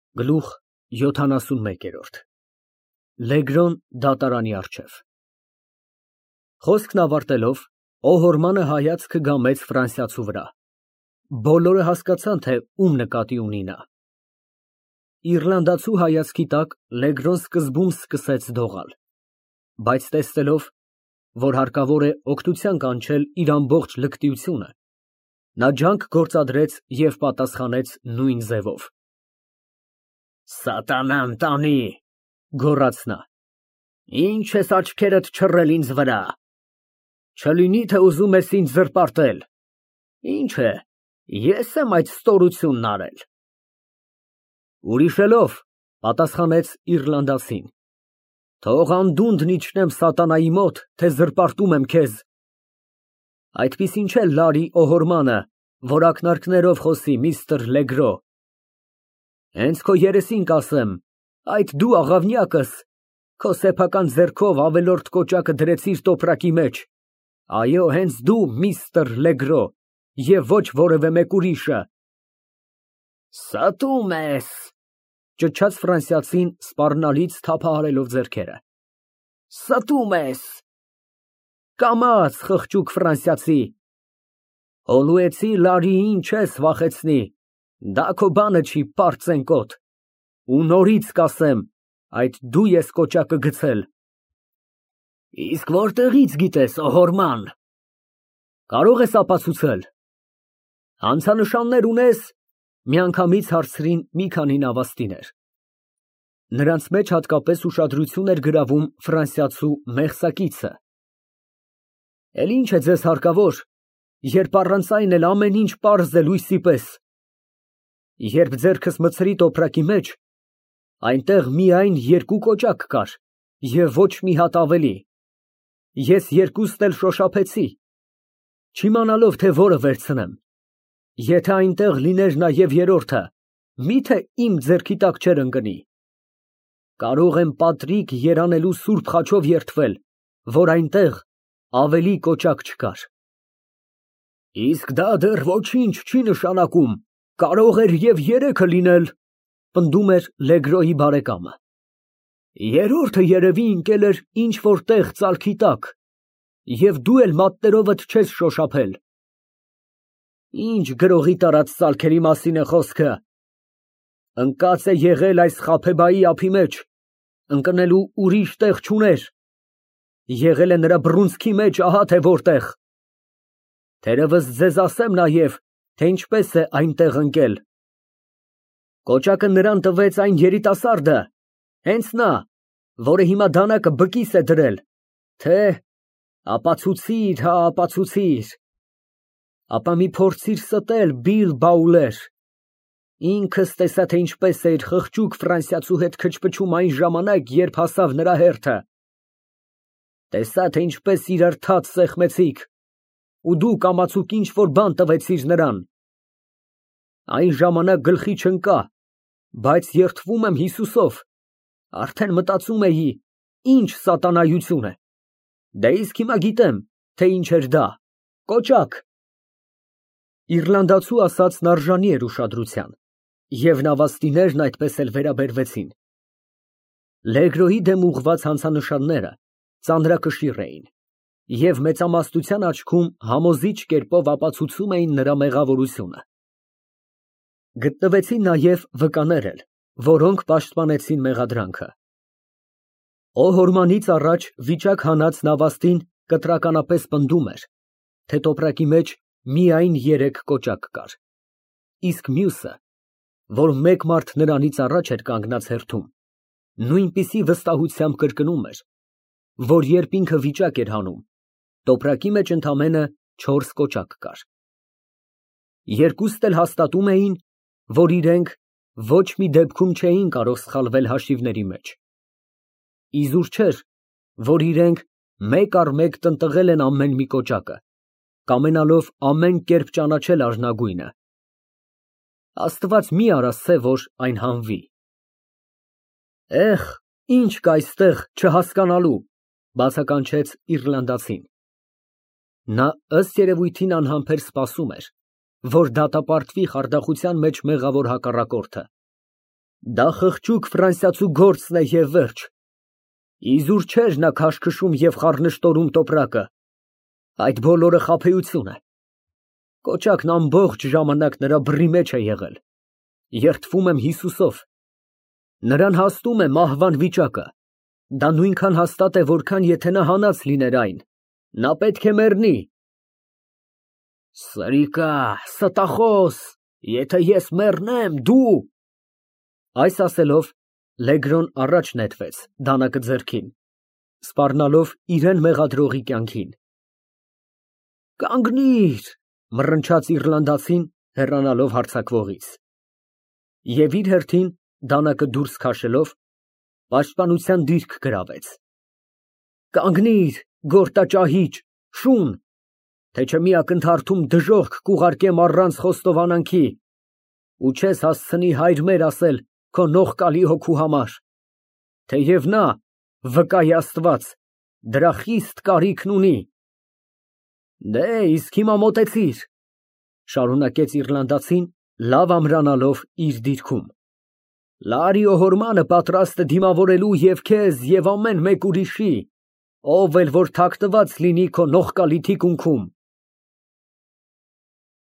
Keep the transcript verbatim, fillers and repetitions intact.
Գլուխ յոթանասունմեկ։ Լեգրոն դատարանի առջև։ Խոսքն ավարտելով, Օհորմանը հայացքը գամեց ֆրանսիացու վրա։ Բոլորը հասկացան, թե ում նկատի ունի նա։ Իռլանդացու հայացքի տակ Լեգրոն սկզբում սկսեց դողալ, բայց տեսնելով, որ հարկավոր է օգնության կանչել իր ամբողջ լկտիությունը, նա ջանք գործադրեց և պատասխանեց նույն ձևով։ Սատանան տանի, գոռաց նա, ինչ ես աչքերդ չռել ինձ վրա, չլինի թե ուզում ես ինձ զրպարտել, ինչ է, ես եմ այդ ստորությունն արել։ Ուրիշելով, պատասխանեց իռլանդացին, թող անդունդն իջնեմ սատանայի մոտ, թե զրպարտում եմ քեզ։ Այդպիսին չէ Լարի Օհորմանը, որ ակնարկներով խոսի միստր Լեգրո։ Հենց քո երեսին կասեմ, այդ դու աղավնյակս, քո սեփական ձեռքով ավելորդ կոճակը դրեցիր տոպրակի մեջ, այո, հենց դու միստր Լեգրո, և ոչ որևէ մեկ ուրիշը։ Սատում ես, ճչաց ֆրանսիացին սպառնալից թափահարելով ձեռքերը, սատում ես։ Կամաց, խղճուկ ֆրանսիացի, հոլուեցի Լարիին չես վախեցնի, դա քո բանը չի, պարծենկոտ, ու նորից կասեմ, այդ դու ես կոճակը գցել։ Իսկ որտեղից գիտես, Օհորման, կարող ես ապացուցել։ Հանցանշաններ ունես, միանգամից հարցրին մի քանի նավաստիներ։ Նրանց մեջ հատկապես ուշադրություն էր գրավում ֆրանսիացու մեղսակիցը։ Էլ ինչ է ձեզ հարկավոր, երբ առանց այն էլ ամեն ինչ պարզ է լույսի պես։ Երբ ձեռքս մտցրի տոպրակի մեջ, այնտեղ միայն երկու կոճակ կար և ոչ մի հատ ավելի։ Ես երկուստ էլ շոշափեցի, չիմանալով, թե որը վերցնեմ։ Եթե այնտեղ լիներ նաև երրորդը, մի՞թե իմ ձեռքի տակ չէր ընկնի։ Կարող եմ պատրիկ երանելու սուրբ խաչով երդվել, որ այնտեղ ավելի կոճակ չկար։ Իսկ դա դեռ ոչինչ չի նշանակում, կարող էր և երեքը լինել, պնդում էր Լեգրոյի բարեկամը։ Երրորդը երևի ընկել էր ինչ֊որ տեղ ծալքի տակ, և դու էլ մատներովդ չես շոշափել։ Ինչ գրողի տարած ծալքերի մասին է խոսքը։ Ընկած է եղել այս խաբեբայի ափի մեջ, ընկնելու ուրիշ տեղ չուներ, եղել է նրա բռունցքի մեջ, ահա թե որտեղ։ Թերևս ձեզ ասեմ նաև, թե ինչպես է այնտեղ ընկել։ Կոճակը նրան տվեց այն երիտասարդը, հենց նա, որը հիմա դանակը բկիս է դրել, թե ապացուցիր, հա, ապացուցիր։ Ապա մի փորձիր ստել Բիլ Բաուլեր։ Ինքս տեսա, թե ինչպես է իր խղճուկ ֆրանսիացու հետ քչփչում այն ժամանակ, երբ հասավ նրա հերթը։ Տեսա, թե ինչպես իրար թաց սեղմեցիք, ու դու կամացուկ ինչ֊որ բան տվեցիր նրան։ Այն ժամանակ գլխի չընկա, բայց երդվում եմ Հիսուսով, արդեն մտածում էի, ինչ սատանայություն է։ Դե իսկ հիմա գիտեմ, թե ինչ էր դա, կոճակ։ Իռլանդացու ասածն արժանի էր ուշադրության, և նավաստիներն այդպես էլ վերաբերվեցին։ Լեգրոյի դեմ ուղղված հանցանշանները ծանրակշիռ էին, և մեծամասնության աչքում համոզիչ կերպով ապացուցում էին նրա մեղավորությունը։ Գտնվեցին նաև վկաներ էլ, որոնք պաշտպանեցին մեղադրանքը։ Օհորմանից առաջ վիճակ հանած նավաստին կտրականապես պնդում էր, թե տոպրակի մեջ միայն երեք կոճակ կար, իսկ մյուսը, որ մեկ մարդ նրանից առաջ էր կանգնած հերթում, նույնպիսի վստահությամբ կրկնում էր, որ երբ ինքը վիճակ էր հանում, տոպրակի մեջ ընդամենը չորս կոճակ կար։ Երկուստ էլ հաստատում էին, որ իրենք ոչ մի դեպքում չէին կարող սխալվել հաշիվների մեջ։ Իզուր չէր, որ իրենք մեկ առ մեկ տնտղել են ամեն մի կոճակը, կամենալով ամեն կերպ ճանաչել արժանագույնը։ Աստված մի արասցե, որ այն հանվի։ Էհ, ինչ կա այստեղ չհասկանալու, բացականչեց իռլանդացին։ Նա ըստ երևույթին անհամբեր սպասում էր, որ դատապարտվի խարդախության մեջ մեղավոր հակառակորդը։ Դա խղճուկ ֆրանսիացու գործն է և վերջ։ Իզուր չէր նա քաշքշում և խառնշտորում տոպրակը, այդ բոլորը խաբեություն է։ Կոճակն ամբողջ ժամանակ նրա բռի մեջ է եղել։ Երդվում եմ Հիսուսով, նրան հասնում է մահվան վիճակը, դա նույնքան հաստատ է, որքան եթե նա հանած լիներ այն, նա պետք է մեռնի։ Սրիկա, ստախոս, եթե ես մեռնեմ, դու… Այս ասելով, Լեգրոն առաջ նետվեց, դանակը ձեռքին, սպառնալով իրան մեղադրողի կյանքին։ Կանգնիր, մռնչաց իռլանդացին, հեռանալով հարձակվողից։ Եվ իր հերթին, դանակը դուրս քաշելով, պաշտպանության դիրք գրավեց։ Կանգնիր, գորտաճահիճ, շուն, թե չէ մի ակնթարթում դժոխք կուղարկեմ առանց խոստովանանքի, ու չես հասցնի հայր մեր ասել քո նողկալի հոգու համար, թեև նա, վկա է Աստված, դրա խիստ կարիքն ունի։ Դե, իսկ հիմա մոտեցիր, շարունակեց իռլանդացին, լավ ամրանալով իր դիրքում։ Լարիո հորմանը պատրաստ է դիմավորելու և քեզ, և ամեն մեկ ուրիշի, ով էլ որ թաքնված լինի քո նողկալի թիկունքում։